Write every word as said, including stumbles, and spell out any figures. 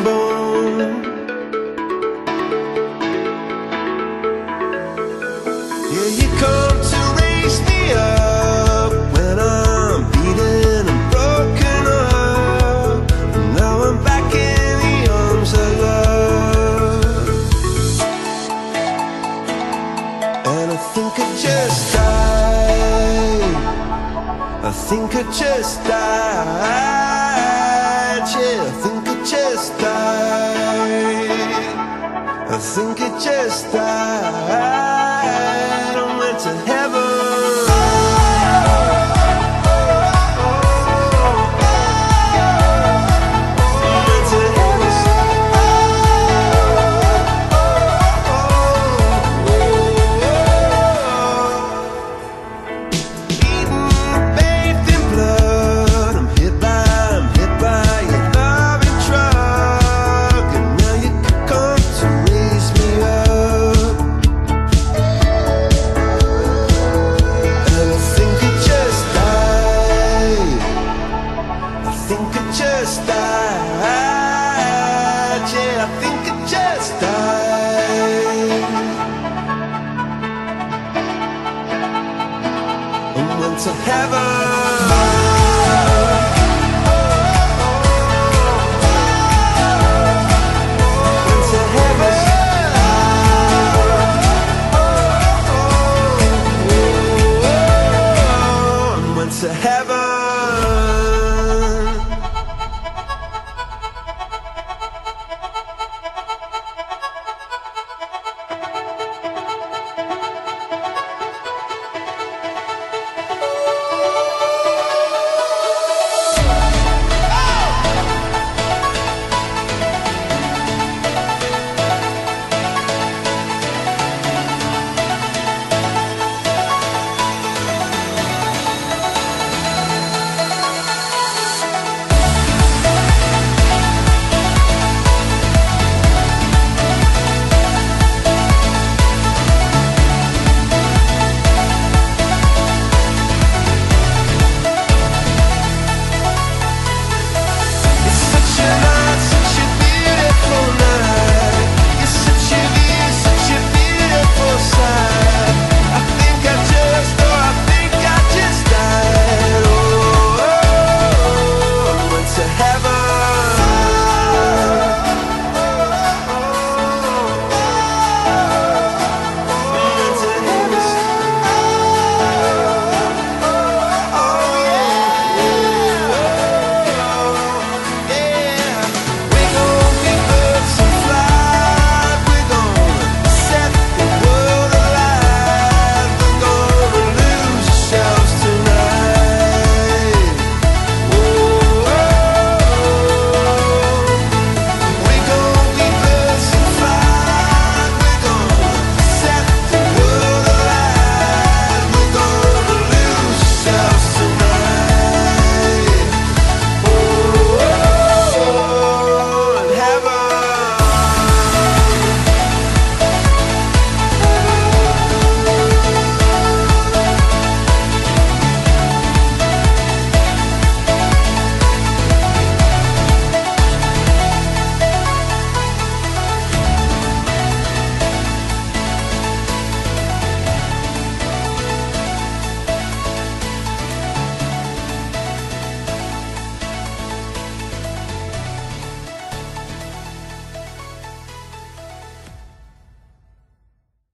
alone. Yeah, you come to raise me up when I'm beaten and broken up. Now I'm back in the arms of love, and I think I just died. I think I just died. Yeah, I think I just died. I think I just died. I went to heaven. Just died, yeah, I think I just died. I went to heaven.